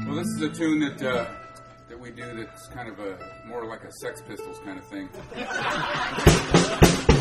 Well, this is a tune that we do that's kind of more like a Sex Pistols kind of thing.